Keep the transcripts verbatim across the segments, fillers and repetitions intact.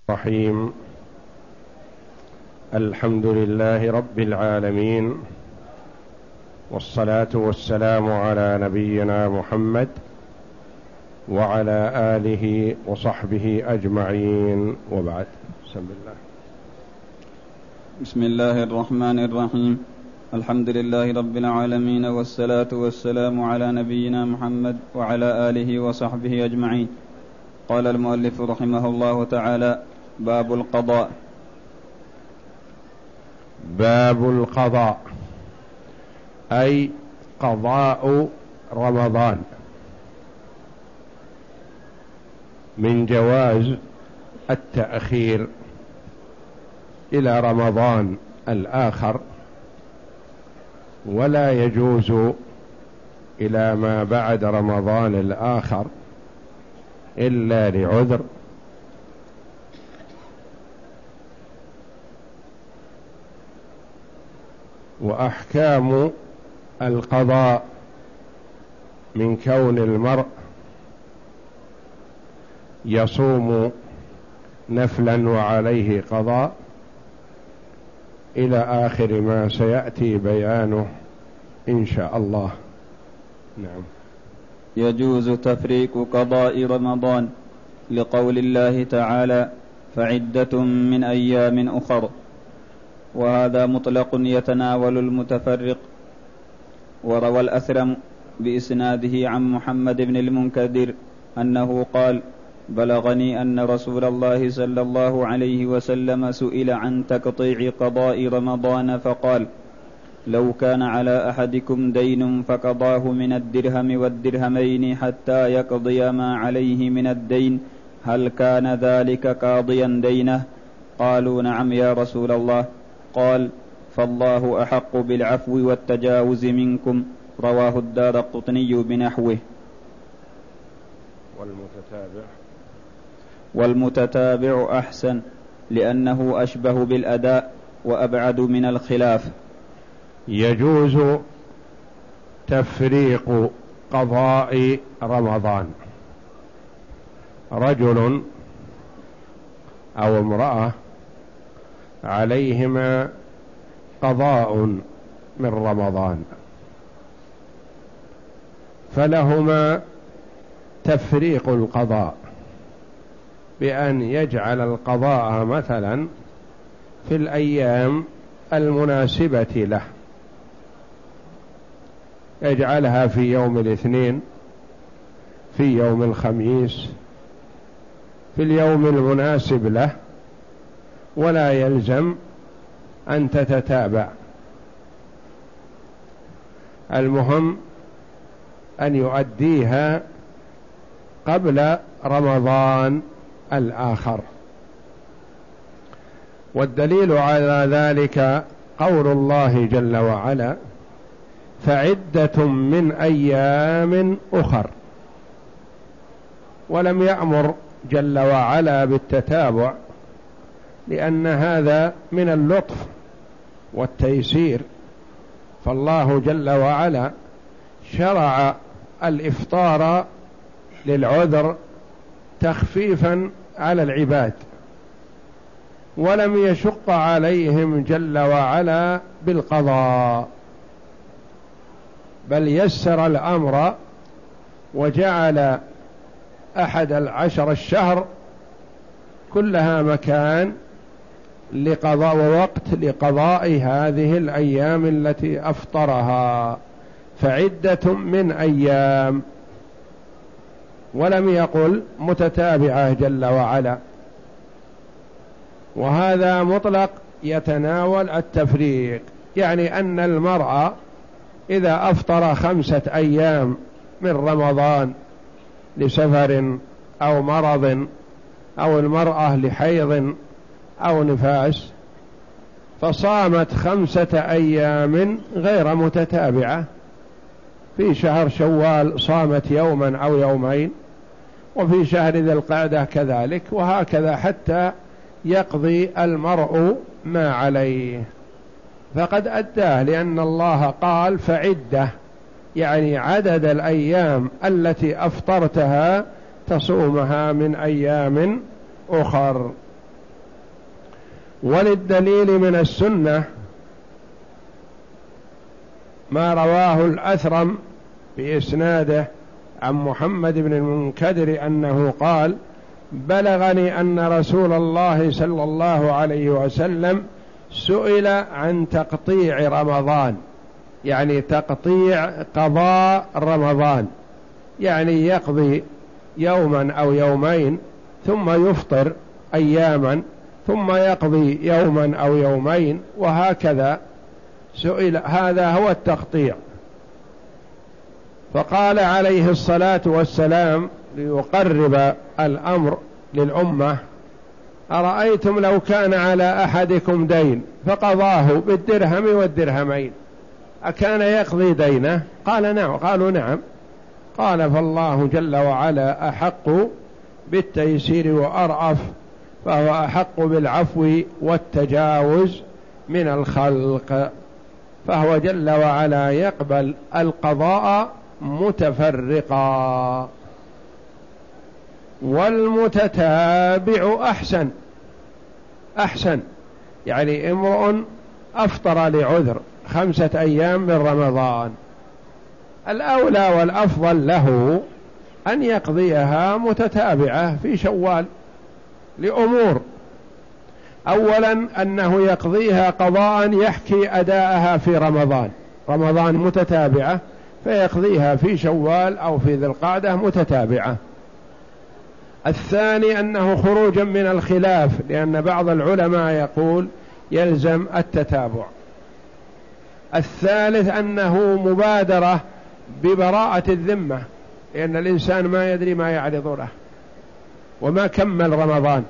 الرحيم. الحمد لله رب العالمين، والصلاة والسلام على نبينا محمد وعلى آله وصحبه أجمعين، وبعد. بسم الله. بسم الله الرحمن الرحيم. الحمد لله رب العالمين، والصلاة والسلام على نبينا محمد وعلى آله وصحبه أجمعين. قال المؤلف رحمه الله تعالى: باب القضاء. باب القضاء أي قضاء رمضان، من جواز التأخير إلى رمضان الآخر، ولا يجوز إلى ما بعد رمضان الآخر إلا لعذر. وأحكام القضاء من كون المرء يصوم نفلا وعليه قضاء إلى آخر ما سيأتي بيانه إن شاء الله. نعم. يجوز تفريق قضاء رمضان لقول الله تعالى: فعدة من أيام أخر، وهذا مطلق يتناول المتفرق. وروى الأثرم بإسناده عن محمد بن المنكدر أنه قال: بلغني أن رسول الله صلى الله عليه وسلم سئل عن تقطيع قضاء رمضان فقال: لو كان على أحدكم دين فقضاه من الدرهم والدرهمين حتى يقضي ما عليه من الدين، هل كان ذلك قاضيا دينه؟ قالوا: نعم يا رسول الله. قال: فالله أحق بالعفو والتجاوز منكم. رواه الدارقطني بنحوه. والمتتابع والمتتابع أحسن، لأنه أشبه بالأداء وأبعد من الخلاف. يجوز تفريق قضاء رمضان. رجل أو امرأة عليهما قضاء من رمضان، فلهما تفريق القضاء بأن يجعل القضاء مثلا في الأيام المناسبة له، يجعلها في يوم الاثنين، في يوم الخميس، في اليوم المناسب له، ولا يلزم أن تتتابع. المهم أن يؤديها قبل رمضان الآخر. والدليل على ذلك قول الله جل وعلا: فعدة من أيام أخر. ولم يأمر جل وعلا بالتتابع، لأن هذا من اللطف والتيسير، فالله جل وعلا شرع الإفطار للعذر تخفيفا على العباد، ولم يشق عليهم جل وعلا بالقضاء، بل يسر الأمر وجعل أحد العشر الشهر كلها مكان لقضاء ووقت لقضاء هذه الأيام التي أفطرها، فعدة من أيام، ولم يقل متتابعة جل وعلا. وهذا مطلق يتناول التفريق، يعني أن المرأة إذا أفطر خمسة أيام من رمضان لسفر أو مرض، أو المرأة لحيض أو نفاس، فصامت خمسة أيام غير متتابعة، في شهر شوال صامت يوما أو يومين، وفي شهر ذي القعدة كذلك، وهكذا حتى يقضي المرء ما عليه، فقد أداه، لأن الله قال فعدة، يعني عدد الأيام التي أفطرتها تصومها من أيام أخر. وللدليل من السنة ما رواه الأثرم بإسناده عن محمد بن المنكدر أنه قال: بلغني أن رسول الله صلى الله عليه وسلم سئل عن تقطيع رمضان، يعني تقطيع قضاء رمضان، يعني يقضي يوما أو يومين ثم يفطر أياما ثم يقضي يوما أو يومين وهكذا. سئل، هذا هو التقطيع. فقال عليه الصلاة والسلام ليقرب الأمر للأمة: أرأيتم لو كان على أحدكم دين فقضاه بالدرهم والدرهمين أكان يقضي دينه؟ قال نعم. قالوا نعم. قال: فالله جل وعلا أحق بالتيسير وأرأف، فهو أحق بالعفو والتجاوز من الخلق، فهو جل وعلا يقبل القضاء متفرقا. والمتتابع أحسن أحسن يعني امرؤ أفطر لعذر خمسة أيام من رمضان، الأولى والأفضل له أن يقضيها متتابعة في شوال لأمور: أولا أنه يقضيها قضاء يحكي أداءها في رمضان، رمضان متتابعة فيقضيها في شوال أو في ذي القعدة متتابعة. الثاني أنه خروجا من الخلاف، لأن بعض العلماء يقول يلزم التتابع. الثالث أنه مبادرة ببراءة الذمة، لأن الإنسان ما يدري ما يعرض له وما كمل رمضان.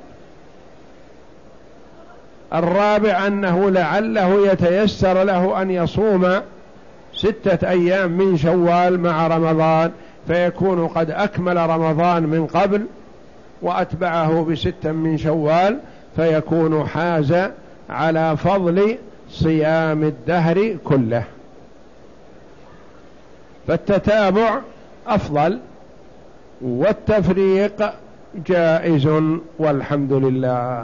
الرابع أنه لعله يتيسر له أن يصوم ستة أيام من شوال مع رمضان، فيكون قد أكمل رمضان من قبل وأتبعه بستة من شوال، فيكون حاز على فضل صيام الدهر كله. فالتتابع أفضل والتفريق جائز والحمد لله.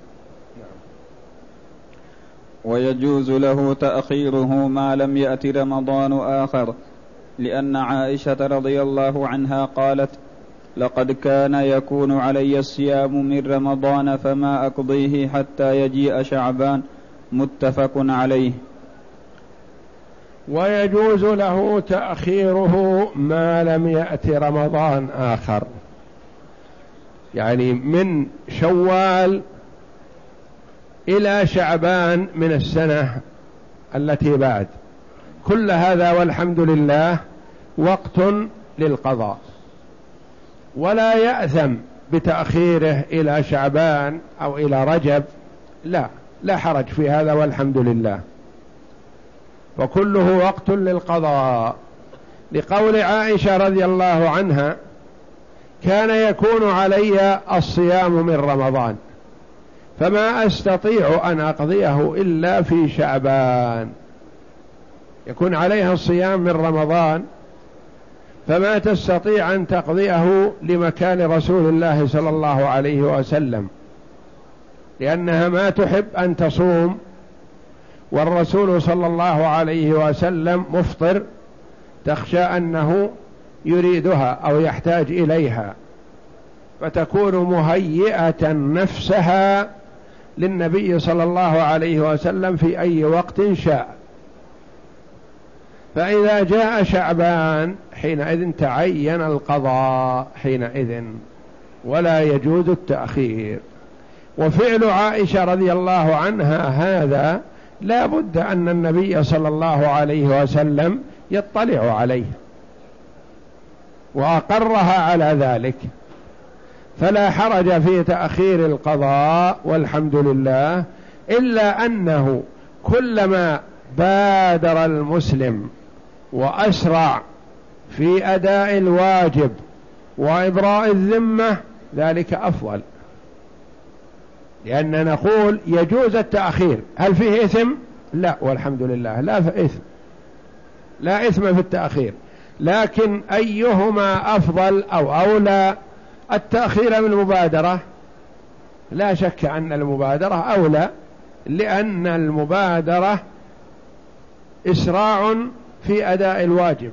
ويجوز له تأخيره ما لم يأت رمضان آخر، لأن عائشة رضي الله عنها قالت: لقد كان يكون علي الصيام من رمضان فما أقضيه حتى يجيء شعبان، متفق عليه. ويجوز له تأخيره ما لم يأت رمضان آخر، يعني من شوال إلى شعبان من السنة التي بعد، كل هذا والحمد لله وقت للقضاء، ولا يأثم بتأخيره إلى شعبان أو إلى رجب، لا لا حرج في هذا والحمد لله، وكله وقت للقضاء. لقول عائشة رضي الله عنها: كان يكون علي الصيام من رمضان فما أستطيع أن أقضيه إلا في شعبان. يكون عليها الصيام من رمضان فما تستطيع أن تقضيه لمكان رسول الله صلى الله عليه وسلم، لأنها ما تحب أن تصوم والرسول صلى الله عليه وسلم مفطر، تخشى أنه يريدها أو يحتاج إليها، فتكون مهيئة نفسها للنبي صلى الله عليه وسلم في أي وقت شاء. فإذا جاء شعبان حينئذ تعين القضاء حينئذ، ولا يجوز التأخير. وفعل عائشة رضي الله عنها هذا لا بد أن النبي صلى الله عليه وسلم يطلع عليه وأقرها على ذلك، فلا حرج في تأخير القضاء والحمد لله، إلا أنه كلما بادر المسلم وأسرع في أداء الواجب وإبراء الذمة ذلك أفضل، لأن نقول يجوز التأخير. هل فيه إثم؟ لا والحمد لله لا إثم، لا إثم في التأخير، لكن أيهما أفضل أو أولى؟ التأخير من المبادرة، لا شك أن المبادرة أولى لأن المبادرة إسراع في أداء الواجب،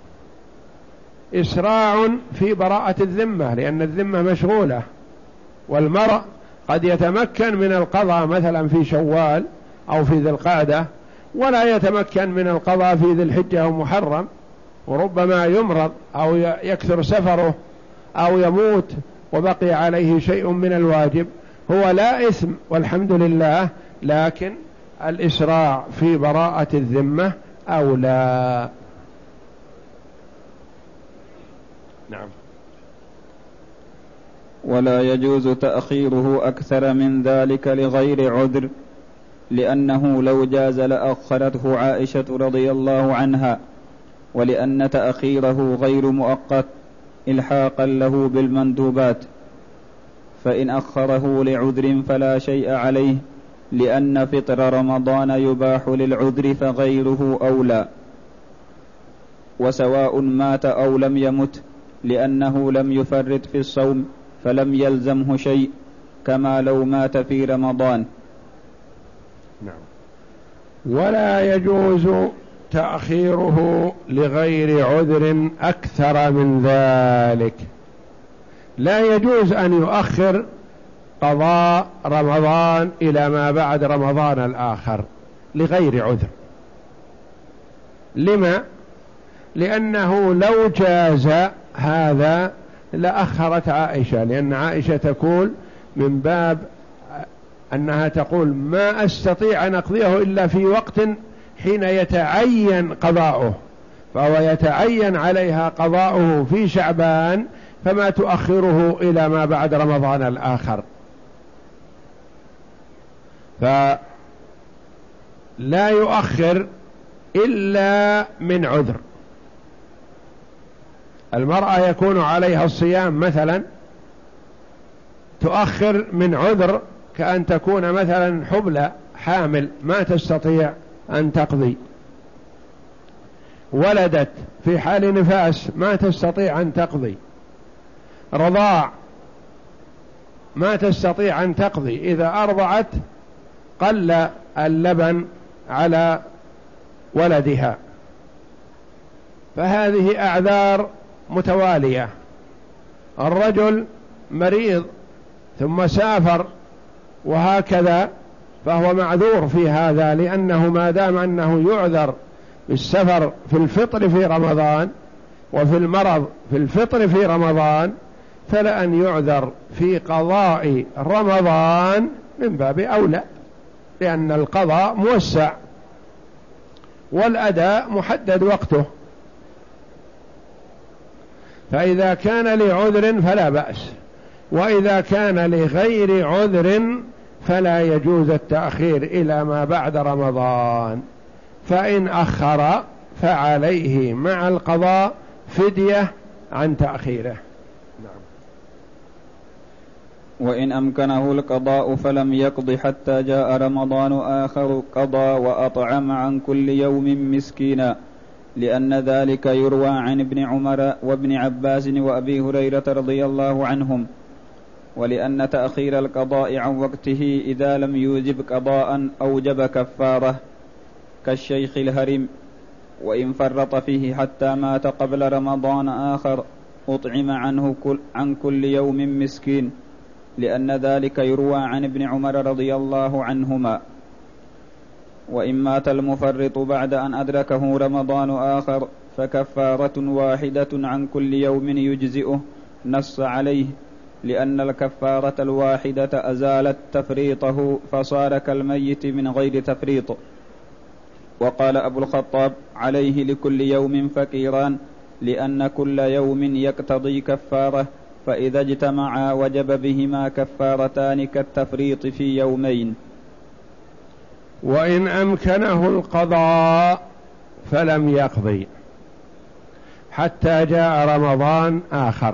إسراع في براءة الذمة، لأن الذمة مشغولة، والمرء قد يتمكن من القضاء مثلا في شوال أو في ذي القعدة، ولا يتمكن من القضاء في ذي الحجة أو محرم، وربما يمرض أو يكثر سفره أو يموت وبقي عليه شيء من الواجب، هو لا إثم والحمد لله، لكن الإسراع في براءة الذمة أولى. نعم. ولا يجوز تأخيره أكثر من ذلك لغير عذر، لأنه لو جاز لأخرته عائشة رضي الله عنها، ولأن تأخيره غير مؤقت إلحاقا له بالمندوبات، فإن أخره لعذر فلا شيء عليه، لأن فطر رمضان يباح للعذر فغيره أولى، وسواء مات أو لم يمت، لأنه لم يفرط في الصوم فلم يلزمه شيء، كما لو مات في رمضان. نعم. ولا يجوز تأخيره لغير عذر أكثر من ذلك، لا يجوز أن يؤخر قضاء رمضان إلى ما بعد رمضان الآخر لغير عذر. لما؟ لأنه لو جاز هذا لأخرت عائشة، لأن عائشة تقول من باب أنها تقول ما أستطيع أن أقضيه إلا في وقت حين يتعين قضاؤه، فهو يتعين عليها قضاؤه في شعبان، فما تؤخره إلى ما بعد رمضان الآخر. فلا يؤخر إلا من عذر. المرأة يكون عليها الصيام مثلا، تؤخر من عذر، كأن تكون مثلا حبلى حامل ما تستطيع أن تقضي، ولدت في حال نفاس ما تستطيع أن تقضي، رضاع ما تستطيع أن تقضي، إذا أرضعت قل اللبن على ولدها، فهذه أعذار متوالية. الرجل مريض ثم سافر وهكذا، فهو معذور في هذا، لأنه ما دام أنه يعذر بالسفر في الفطر في رمضان وفي المرض في الفطر في رمضان، فلأن يعذر في قضاء رمضان من باب أولى، لأن القضاء موسع والأداء محدد وقته، فإذا كان لعذر فلا بأس، وإذا كان لغير عذر فلا يجوز التأخير إلى ما بعد رمضان، فإن أخر فعليه مع القضاء فدية عن تأخيره. نعم. وإن أمكنه القضاء فلم يقض حتى جاء رمضان آخر قضى وأطعم عن كل يوم مسكينا، لأن ذلك يروى عن ابن عمر وابن عباس وأبي هريرة رضي الله عنهم، ولأن تأخير القضاء عن وقته إذا لم يوجب قضاء أوجب كفارة، كالشيخ الهرم، وإن فرط فيه حتى مات قبل رمضان آخر أطعم عنه كل عن كل يوم مسكين، لأن ذلك يروى عن ابن عمر رضي الله عنهما. وإن مات المفرط بعد أن أدركه رمضان آخر فكفارة واحدة عن كل يوم يجزئه، نص عليه، لأن الكفارة الواحدة أزالت تفريطه فصار كالميت من غير تفريط. وقال أبو الخطاب عليه لكل يوم فقيران، لأن كل يوم يقتضي كفارة، فإذا اجتمعا وجب بهما كفارتان كالتفريط في يومين. وإن أمكنه القضاء فلم يقضي حتى جاء رمضان آخر،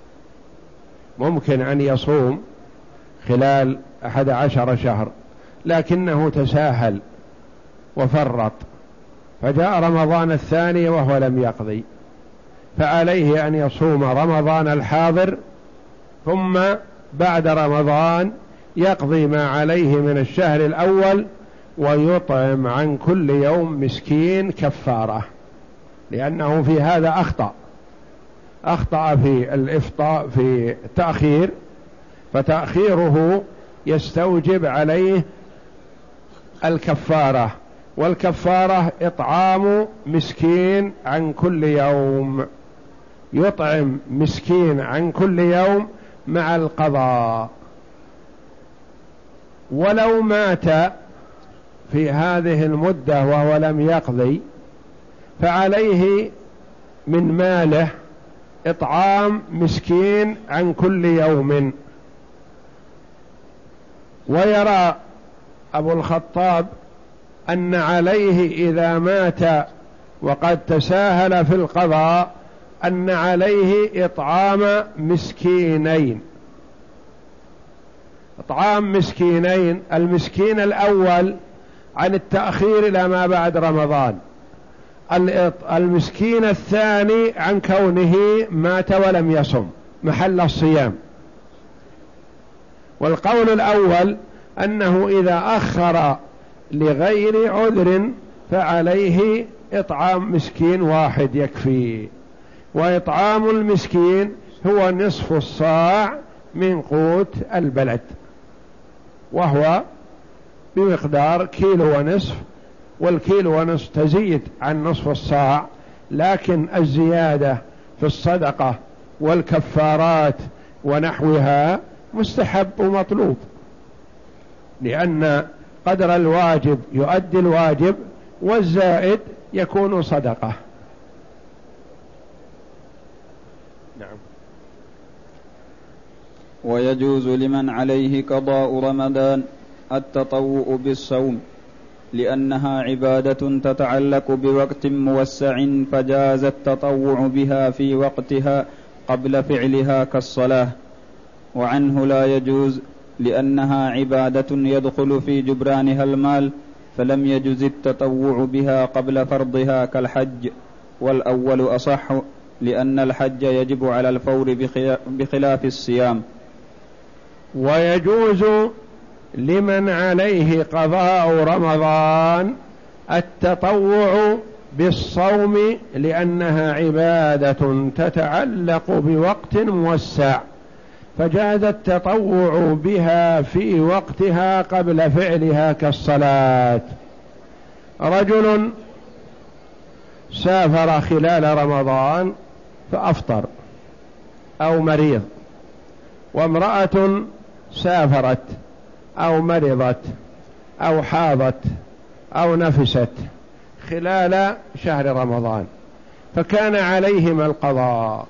ممكن أن يصوم خلال أحد عشر شهر لكنه تساهل وفرط، فجاء رمضان الثاني وهو لم يقضي، فعليه أن يصوم رمضان الحاضر، ثم بعد رمضان يقضي ما عليه من الشهر الأول ويطعم عن كل يوم مسكين كفارة، لأنه في هذا أخطأ أخطأ في الإفطاء في التأخير، فتأخيره يستوجب عليه الكفارة، والكفارة إطعام مسكين عن كل يوم، يطعم مسكين عن كل يوم مع القضاء. ولو مات في هذه المدة وهو لم يقضي فعليه من ماله إطعام مسكين عن كل يوم. ويرى أبو الخطاب أن عليه إذا مات وقد تساهل في القضاء أن عليه إطعام مسكينين، إطعام مسكينين، المسكين الأول عن التأخير إلى ما بعد رمضان، المسكين الثاني عن كونه مات ولم يصم محل الصيام. والقول الأول أنه إذا أخر لغير عذر فعليه إطعام مسكين واحد يكفي، وإطعام المسكين هو نصف الصاع من قوت البلد، وهو بمقدار كيلو ونصف، والكيلو ونصف تزيد عن نصف الصاع، لكن الزيادة في الصدقة والكفارات ونحوها مستحب ومطلوب، لأن قدر الواجب يؤدي الواجب والزائد يكون صدقة. نعم. ويجوز لمن عليه قضاء رمضان التطوع بالصوم، لأنها عبادة تتعلق بوقت موسع، فجاز التطوع بها في وقتها قبل فعلها كالصلاة. وعنه لا يجوز لأنها عبادة يدخل في جبرانها المال، فلم يجز التطوع بها قبل فرضها كالحج، والأول أصح لأن الحج يجب على الفور بخلاف الصيام. ويجوز لمن عليه قضاء رمضان التطوع بالصوم، لأنها عبادة تتعلق بوقت موسع، فجاز التطوع بها في وقتها قبل فعلها كالصلاة. رجل سافر خلال رمضان فأفطر، أو مريض، وامرأة سافرت أو مرضت أو حاضت أو نفست خلال شهر رمضان، فكان عليهما القضاء،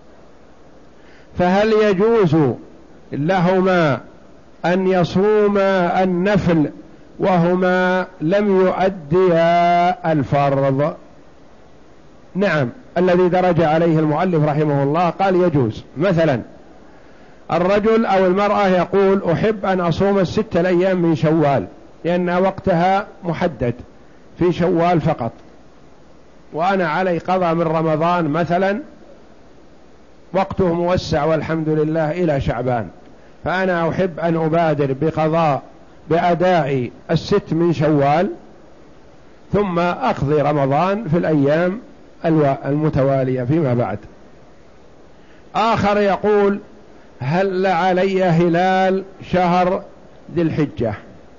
فهل يجوز لهما أن يصوما النفل وهما لم يؤديا الفرض؟ نعم، الذي درج عليه المؤلف رحمه الله قال يجوز. مثلا الرجل أو المرأة يقول أحب أن أصوم الستة الأيام من شوال لأن وقتها محدد في شوال فقط، وأنا علي قضاء من رمضان مثلا وقته موسع والحمد لله إلى شعبان، فأنا أحب أن أبادر بقضاء بأداء الست من شوال ثم أقضي رمضان في الأيام المتوالية فيما بعد. آخر يقول هل علي هلال شهر ذي الحجة،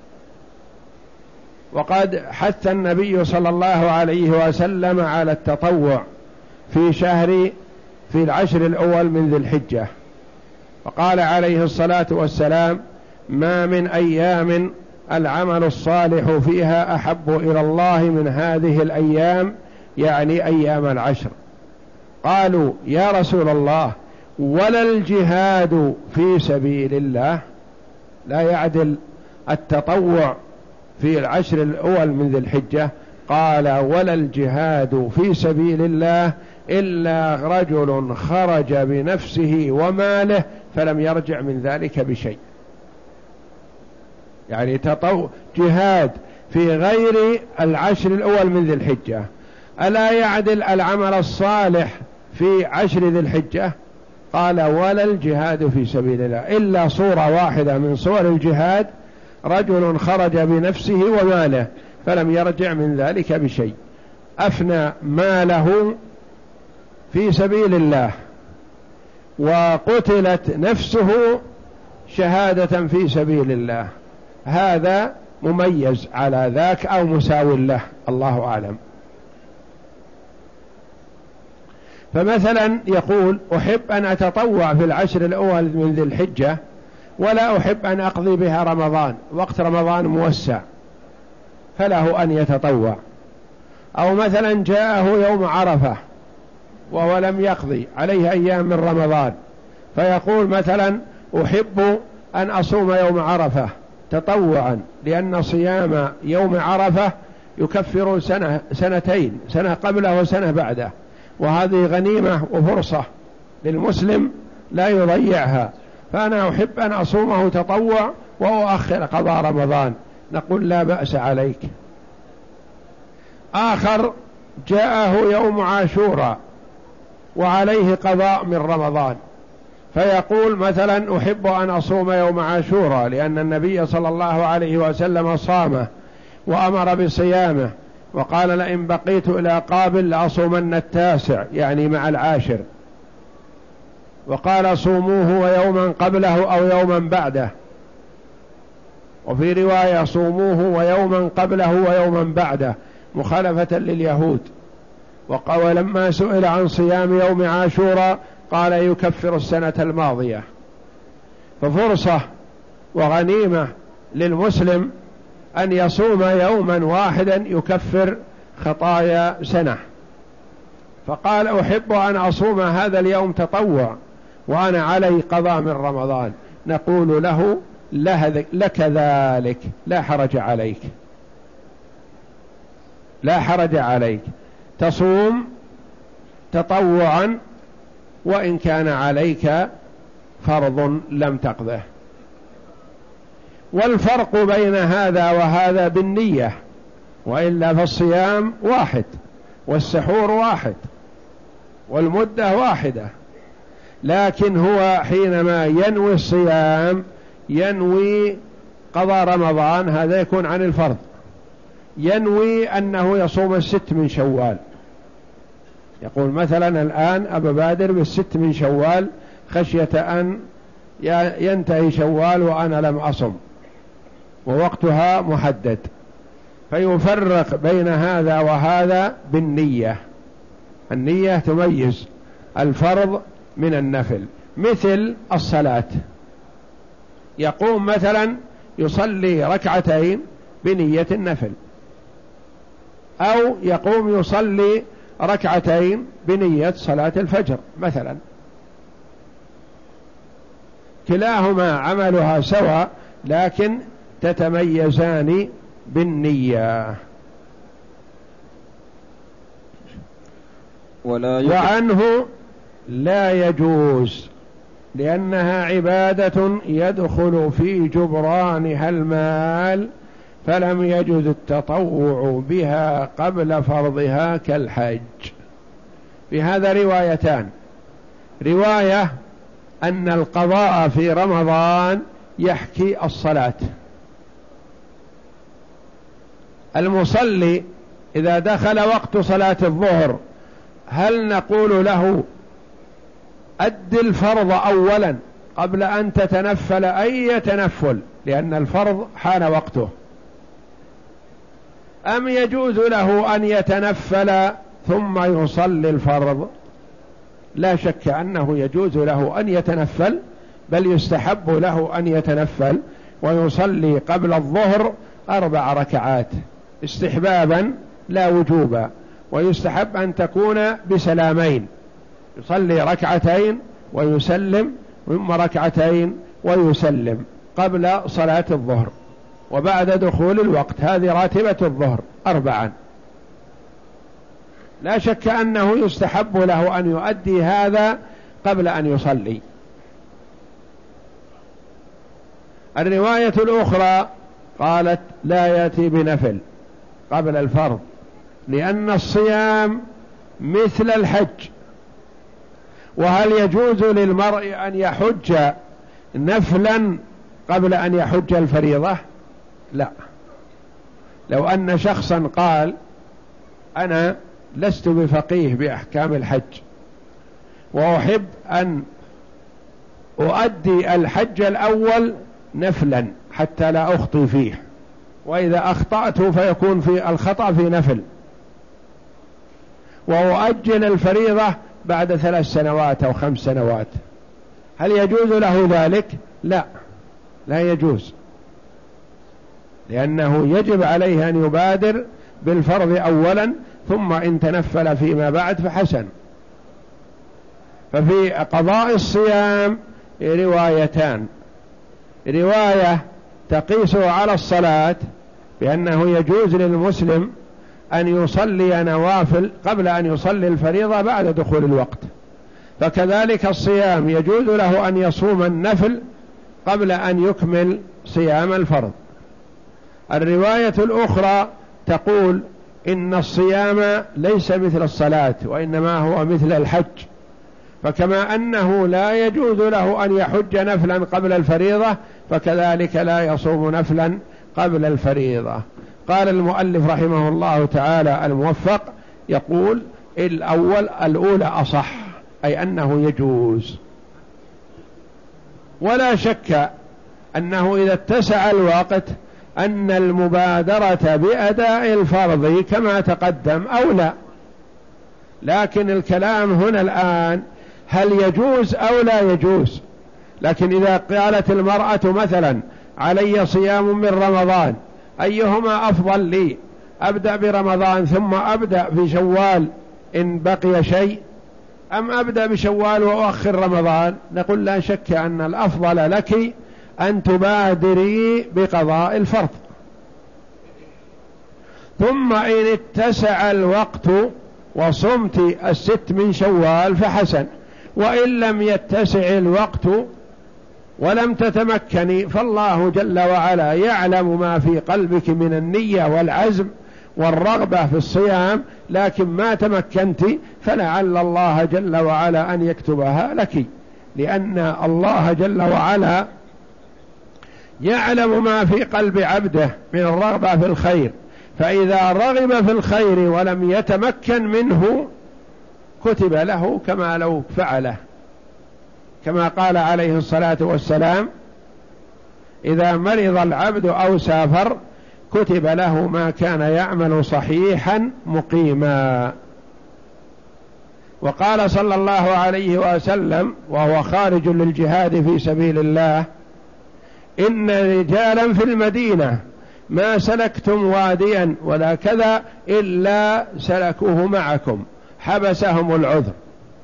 وقد حث النبي صلى الله عليه وسلم على التطوع في شهر في العشر الأول من ذي الحجة، وقال عليه الصلاة والسلام ما من أيام العمل الصالح فيها أحب إلى الله من هذه الأيام، يعني أيام العشر. قالوا يا رسول الله ولا الجهاد في سبيل الله؟ لا يعدل التطوع في العشر الأول من ذي الحجة؟ قال ولا الجهاد في سبيل الله إلا رجل خرج بنفسه وماله فلم يرجع من ذلك بشيء. يعني تطوع جهاد في غير العشر الأول من ذي الحجة، ألا يعدل العمل الصالح في عشر ذي الحجة؟ قال ولا الجهاد في سبيل الله، إلا صورة واحدة من صور الجهاد، رجل خرج بنفسه وماله فلم يرجع من ذلك بشيء، أفنى ماله في سبيل الله وقتلت نفسه شهادة في سبيل الله، هذا مميز على ذاك أو مساو له، الله أعلم. فمثلا يقول أحب أن أتطوع في العشر الأول من ذي الحجة ولا أحب أن أقضي بها رمضان، وقت رمضان موسع، فله أن يتطوع. أو مثلا جاءه يوم عرفة وهو لم يقضي عليه أيام من رمضان، فيقول مثلا أحب أن أصوم يوم عرفة تطوعا، لأن صيام يوم عرفة يكفر سنة سنتين، سنة قبله وسنة بعده، وهذه غنيمة وفرصة للمسلم لا يضيعها، فأنا أحب أن أصومه تطوع وأؤخر قضاء رمضان، نقول لا بأس عليك. آخر جاءه يوم عاشوراء وعليه قضاء من رمضان، فيقول مثلا أحب أن أصوم يوم عاشوراء لأن النبي صلى الله عليه وسلم صامه وأمر بصيامه، وقال لئن بقيت إلى قابل لأصومن التاسع، يعني مع العاشر، وقال صوموه ويوما قبله أو يوما بعده، وفي رواية صوموه ويوما قبله ويوما بعده مخالفة لليهود. وقال لما سئل عن صيام يوم عاشوراء قال يكفر السنة الماضية. ففرصة وغنيمة للمسلم أن يصوم يوما واحدا يكفر خطايا سنة، فقال أحب أن أصوم هذا اليوم تطوع وأنا علي قضاء من رمضان، نقول له لك ذلك، لا حرج عليك، لا حرج عليك، تصوم تطوعا وإن كان عليك فرض لم تقضه. والفرق بين هذا وهذا بالنية، وإلا فالصيام واحد والسحور واحد والمدة واحدة، لكن هو حينما ينوي الصيام ينوي قضاء رمضان، هذا يكون عن الفرض، ينوي أنه يصوم الست من شوال، يقول مثلا الآن أبا بادر بالست من شوال خشية أن ينتهي شوال وأنا لم أصم ووقتها محدد، فيفرق بين هذا وهذا بالنية، النية تميز الفرض من النفل. مثل الصلاة، يقوم مثلا يصلي ركعتين بنية النفل، أو يقوم يصلي ركعتين بنية صلاة الفجر مثلا، كلاهما عملها سواء لكن تتميزان بالنية. ولا وعنه لا يجوز لأنها عبادة يدخل في جبرانها المال، فلم يجوز التطوع بها قبل فرضها كالحج. في هذا روايتان، رواية أن القضاء في رمضان يحكي الصلاة، المصلي إذا دخل وقت صلاة الظهر هل نقول له أد الفرض أولا قبل أن تتنفل أي تنفل لأن الفرض حان وقته، أم يجوز له أن يتنفل ثم يصلي الفرض؟ لا شك أنه يجوز له أن يتنفل، بل يستحب له أن يتنفل ويصلي قبل الظهر أربع ركعات استحبابا لا وجوبا، ويستحب أن تكون بسلامين، يصلي ركعتين ويسلم ثم ركعتين ويسلم قبل صلاة الظهر وبعد دخول الوقت، هذه راتبة الظهر أربعا. لا شك أنه يستحب له أن يؤدي هذا قبل أن يصلي. الرواية الأخرى قالت لا يأتي بنفل قبل الفرض، لأن الصيام مثل الحج، وهل يجوز للمرء أن يحج نفلا قبل أن يحج الفريضة؟ لا. لو أن شخصا قال أنا لست بفقيه بأحكام الحج وأحب أن أؤدي الحج الأول نفلا حتى لا أخطي فيه، وإذا أخطأت فيكون في الخطأ في نفل، وأؤجل الفريضة بعد ثلاث سنوات أو خمس سنوات، هل يجوز له ذلك؟ لا، لا يجوز، لأنه يجب عليه أن يبادر بالفرض أولا ثم إن تنفل فيما بعد فحسن. ففي قضاء الصيام روايتان: رواية تقيسه على الصلاة بأنه يجوز للمسلم أن يصلي نوافل قبل أن يصلي الفريضة بعد دخول الوقت، فكذلك الصيام يجوز له أن يصوم النفل قبل أن يكمل صيام الفرض. الرواية الأخرى تقول إن الصيام ليس مثل الصلاة وإنما هو مثل الحج، فكما أنه لا يجوز له أن يحج نفلا قبل الفريضة فكذلك لا يصوم نفلا قبل الفريضة. قال المؤلف رحمه الله تعالى الموفق يقول الأول الأولى أصح، أي أنه يجوز، ولا شك أنه إذا اتسع الوقت أن المبادرة بأداء الفرض كما تقدم أولى، لكن الكلام هنا الآن هل يجوز أو لا يجوز. لكن إذا قالت المرأة مثلا علي صيام من رمضان أيهما أفضل لي، أبدأ برمضان ثم أبدأ في شوال إن بقي شيء، أم أبدأ بشوال وأؤخر رمضان؟ نقول لا شك أن الأفضل لك أن تبادري بقضاء الفرض، ثم إن اتسع الوقت وصمت الست من شوال فحسن، وإن لم يتسع الوقت ولم تتمكني فالله جل وعلا يعلم ما في قلبك من النية والعزم والرغبة في الصيام، لكن ما تمكنت فلعل الله جل وعلا أن يكتبها لك، لأن الله جل وعلا يعلم ما في قلب عبده من الرغبة في الخير، فإذا رغب في الخير ولم يتمكن منه كتب له كما لو فعله، كما قال عليه الصلاة والسلام إذا مرض العبد أو سافر كتب له ما كان يعمل صحيحا مقيما. وقال صلى الله عليه وسلم وهو خارج للجهاد في سبيل الله إن رجالا في المدينة ما سلكتم واديا ولا كذا إلا سلكوه معكم حبسهم العذر،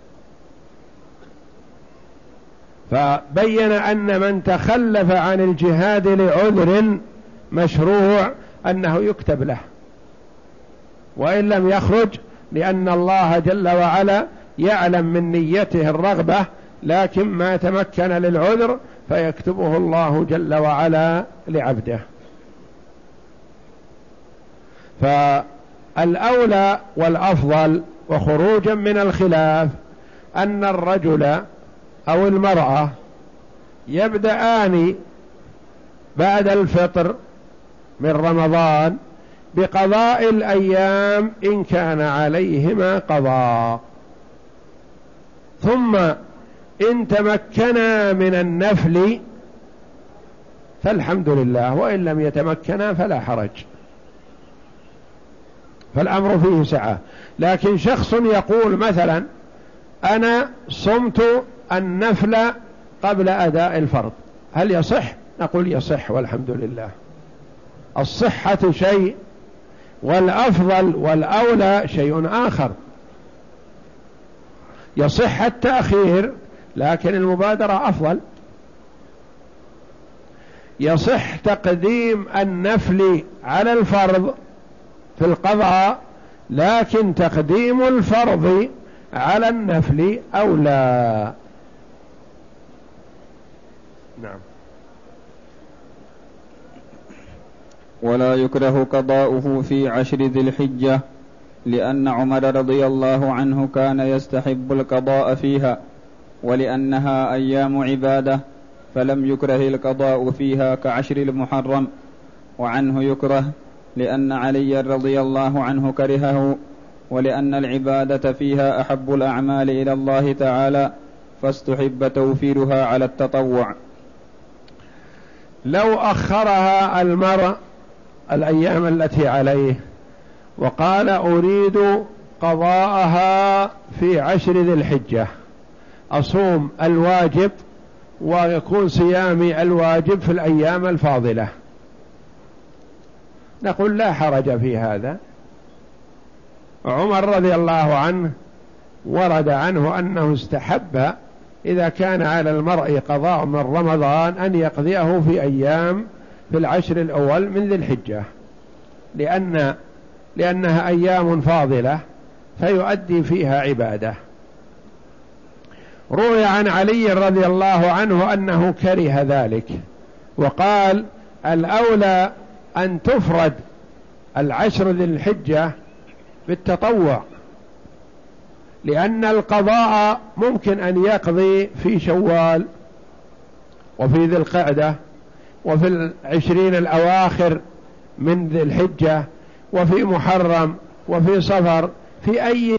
فبين أن من تخلف عن الجهاد لعذر مشروع أنه يكتب له وإن لم يخرج، لأن الله جل وعلا يعلم من نيته الرغبة، لكن ما تمكن للعذر فيكتبه الله جل وعلا لعبده. فالأولى والأفضل وخروجا من الخلاف أن الرجل أو المرأة يبدأان بعد الفطر من رمضان بقضاء الأيام إن كان عليهما قضاء، ثم إن تمكنا من النفل فالحمد لله، وإن لم يتمكنا فلا حرج، فالأمر فيه سعة. لكن شخص يقول مثلا أنا صمت النفل قبل أداء الفرض، هل يصح؟ نقول يصح والحمد لله. الصحة شيء والأفضل والأولى شيء آخر. يصح التأخير لكن المبادرة أفضل، يصح تقديم النفل على الفرض في القضاء، لكن تقديم الفرض على النفل أولى. نعم. ولا يكره قضاؤه في عشر ذي الحجة، لأن عمر رضي الله عنه كان يستحب القضاء فيها ولأنها أيام عبادة فلم يكره القضاء فيها كعشر المحرم. وعنه يكره لأن علي رضي الله عنه كرهه، ولأن العبادة فيها أحب الأعمال إلى الله تعالى، فاستحب توفيرها على التطوع. لو أخرها المرء الأيام التي عليه وقال أريد قضاءها في عشر ذي الحجة، أصوم الواجب ويكون صيامي الواجب في الأيام الفاضلة، نقول لا حرج في هذا. عمر رضي الله عنه ورد عنه أنه استحب إذا كان على المرء قضاء من رمضان أن يقضيه في أيام في العشر الأول من ذي الحجة، لأن لأنها أيام فاضلة فيؤدي فيها عبادة. روي عن علي رضي الله عنه أنه كره ذلك وقال الأولى أن تفرد العشر ذي الحجة بالتطوع، لأن القضاء ممكن أن يقضي في شوال وفي ذي القعدة وفي العشرين الأواخر من ذي الحجة وفي محرم وفي صفر، في أي